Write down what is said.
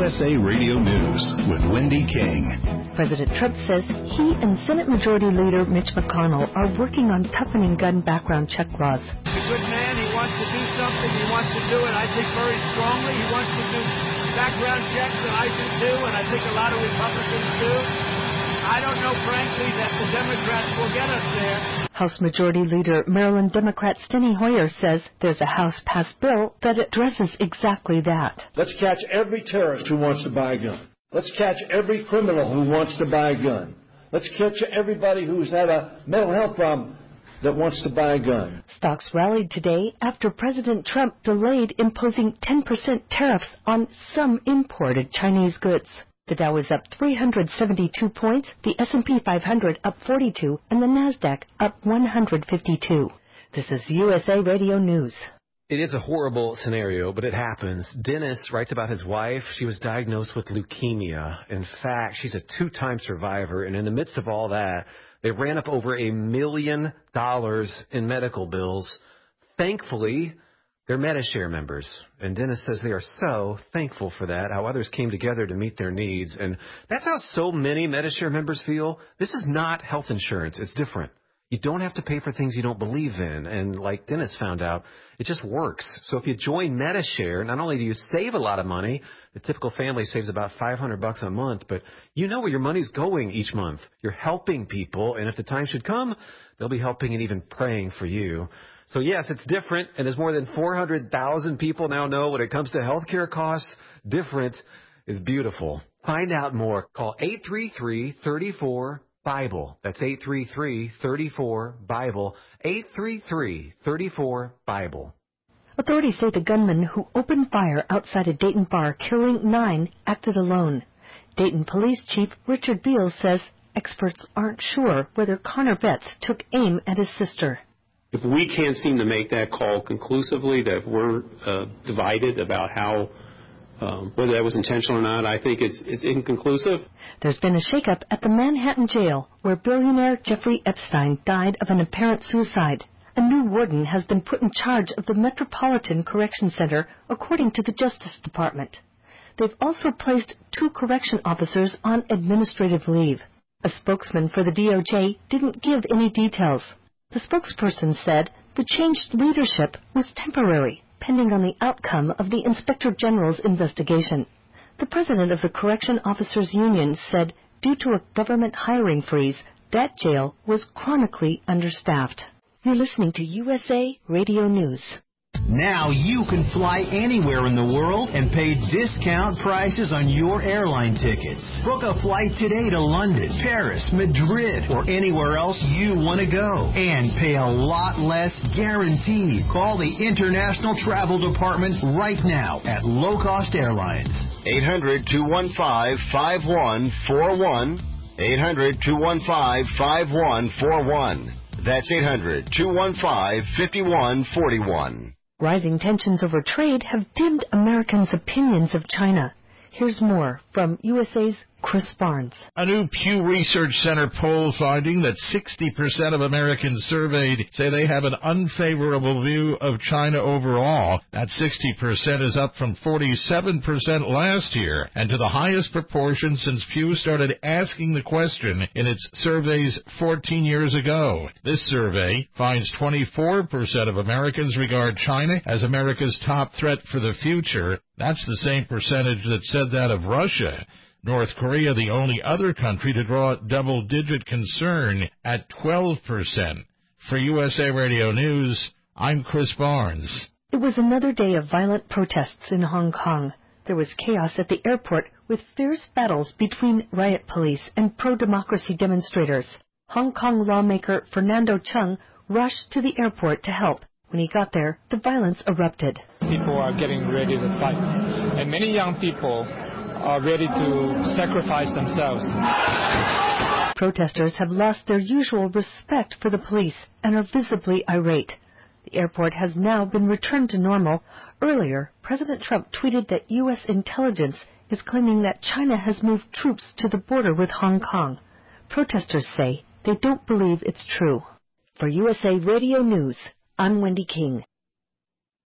USA Radio News with Wendy King. President Trump says he and Senate Majority Leader Mitch McConnell are working on toughening gun background check laws. He's a good man. He wants to do something. He wants to do it, I think, very strongly. He wants to do background checks, and I do too, and I think a lot of Republicans do. I don't know, frankly, that the Democrats will get us there. House Majority Leader Maryland Democrat Steny Hoyer says there's a House-passed bill that addresses exactly that. Let's catch every terrorist who wants to buy a gun. Let's catch every criminal who wants to buy a gun. Let's catch everybody who's had a mental health problem that wants to buy a gun. Stocks rallied today after President Trump delayed imposing 10% tariffs on some imported Chinese goods. The Dow is up 372 points, the S&P 500 up 42, and the Nasdaq up 152. This is USA Radio News. It is a horrible scenario, but it happens. Dennis writes about his wife. She was diagnosed with leukemia. In fact, she's a 2-time survivor, and in the midst of all that, they ran up over $1 million in medical bills. Thankfully, they're Medi-Share members, and Dennis says they are so thankful for that, how others came together to meet their needs. And that's how so many Medi-Share members feel. This is not health insurance. It's different. You don't have to pay for things you don't believe in. And like Dennis found out, it just works. So if you join Medi-Share, not only do you save a lot of money, the typical family saves about $500 a month, but you know where your money's going each month. You're helping people, and if the time should come, they'll be helping and even praying for you. So, yes, it's different, and as more than 400,000 people now know when it comes to health care costs, different is beautiful. Find out more. Call 833-34-BIBLE. That's 833-34-BIBLE. 833-34-BIBLE. Authorities say the gunman who opened fire outside a Dayton bar, killing 9, acted alone. Dayton Police Chief Richard Beals says experts aren't sure whether Connor Betts took aim at his sister. If we can't seem to make that call conclusively, that we're divided about how whether that was intentional or not, I think it's inconclusive. There's been a shakeup at the Manhattan jail where billionaire Jeffrey Epstein died of an apparent suicide. A new warden has been put in charge of the Metropolitan Correction Center, according to the Justice Department. They've also placed 2 correction officers on administrative leave. A spokesman for the DOJ didn't give any details. The spokesperson said the changed leadership was temporary, pending on the outcome of the Inspector General's investigation. The president of the Correction Officers Union said due to a government hiring freeze, that jail was chronically understaffed. You're listening to USA Radio News. Now you can fly anywhere in the world and pay discount prices on your airline tickets. Book a flight today to London, Paris, Madrid, or anywhere else you want to go. And pay a lot less guaranteed. Call the International Travel Department right now at Low Cost Airlines. 800-215-5141. 800-215-5141. That's 800-215-5141. Rising tensions over trade have dimmed Americans' opinions of China. Here's more from USA's Chris Barnes. A new Pew Research Center poll finding that 60% of Americans surveyed say they have an unfavorable view of China overall. That 60% is up from 47% last year and to the highest proportion since Pew started asking the question in its surveys 14 years ago. This survey finds 24% of Americans regard China as America's top threat for the future. That's the same percentage that said that of Russia. North Korea, the only other country to draw double-digit concern at 12%. For USA Radio News, I'm Chris Barnes. It was another day of violent protests in Hong Kong. There was chaos at the airport with fierce battles between riot police and pro-democracy demonstrators. Hong Kong lawmaker Fernando Cheung rushed to the airport to help. When he got there, the violence erupted. People are getting ready to fight, and many young people are ready to sacrifice themselves. Protesters have lost their usual respect for the police and are visibly irate. The airport has now been returned to normal. Earlier, President Trump tweeted that U.S. intelligence is claiming that China has moved troops to the border with Hong Kong. Protesters say they don't believe it's true. For USA Radio News, I'm Wendy King.